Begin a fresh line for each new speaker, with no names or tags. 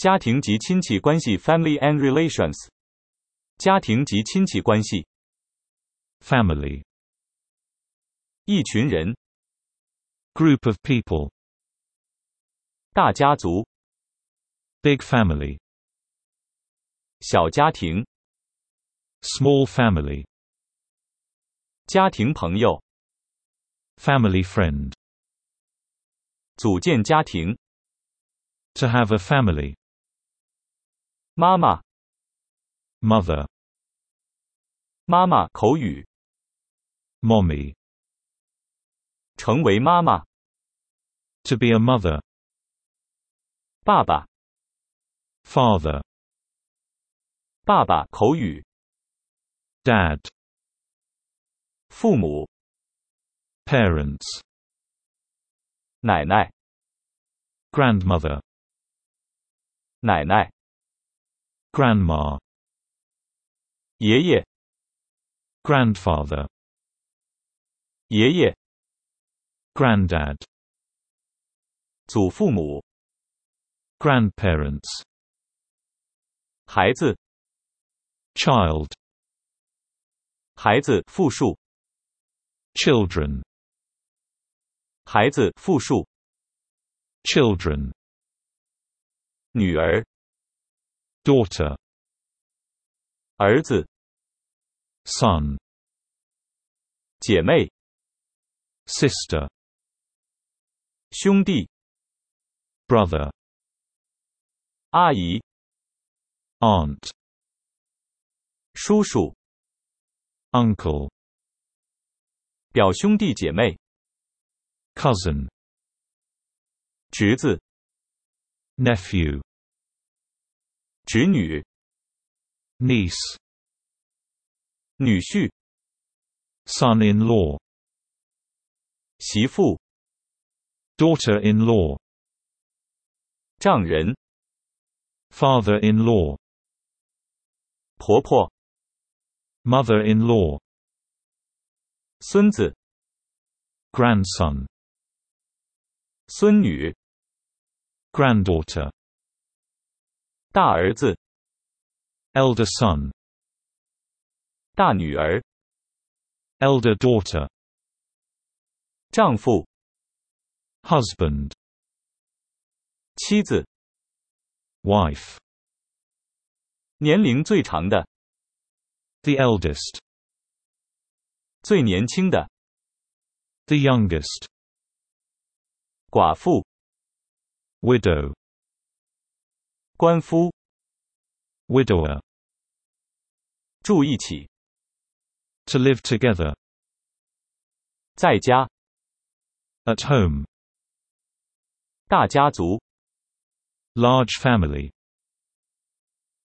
家庭及亲戚关系 family and relations 家庭及亲戚关系
family
一群人
group of people
大家族
big family
小家庭
small family
家庭朋友
family friend
组建家庭
to have a family
妈妈
mother
妈妈口语
mommy
成为妈妈
to be a mother
爸爸
father
爸爸口语
dad
父母
parents
奶奶
grandmother
奶奶
grandma
爷爷
grandfather
爷爷
granddad
祖父母
grandparents
孩子
child
孩子复数
children
孩子复数
children
女儿
daughter
儿子
son
姐妹
sister
兄弟
brother
阿姨
aunt
叔叔
uncle
表兄弟姐妹
cousin
侄子
nephew
侄女
niece
女婿
son-in-law
媳妇
daughter-in-law
丈人
father-in-law
婆婆
mother-in-law
孙子
grandson
孙女
granddaughter
大儿子
elder son
大女儿
elder daughter
丈夫
husband
妻子
wife
年龄最长的
the eldest
最年轻的
the youngest
寡妇
widow
官夫
widower
住一起
to live together
在家
at home
大家族
large family